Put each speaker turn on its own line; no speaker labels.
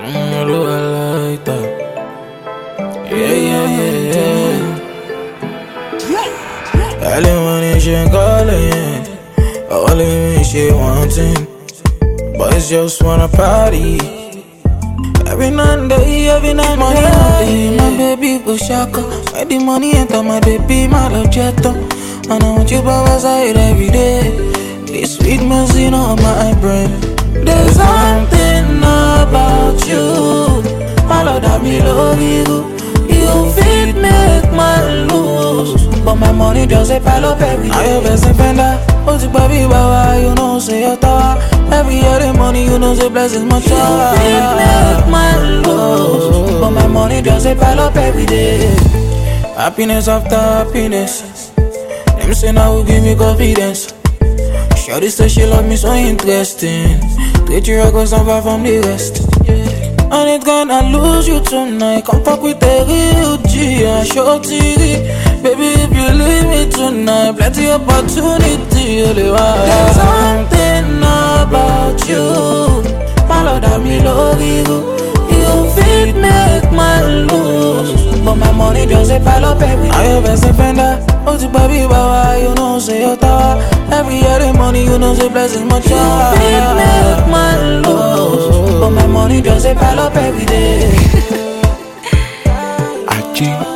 Do I like that? Yeah. Early morning she calling, only me she wanting. Boys just wanna party. Every night and day, every night money day. My baby go shaka. When the money enter my baby, my love jet on. And I want you by my side every day. This sweet medicine on my brain. There's something about you, my love that me love you. You fit make my lose, but my money just a pile up every day. I your best offender. Oh, to baby, baba, you know say your tower. Every year the money, you know say blessings much. You fit make my lose, but my money just a pile up every day. Happiness after happiness. Them say now will give me confidence. Shawty say she love me so interesting. Treat you like I'm far from the rest. And it's gonna lose you tonight. Come fuck with the real G and shorty. Baby, if you leave me tonight, plenty opportunity. There's something about you, my love that me love you. You fit make my lose, but my money just a pile up every day. I your best offender. Oh, to baby, baba, you know say your tower. Every year the money, you know say blessings much. You fit make my lose, but my money just a pile up every day.
Achi.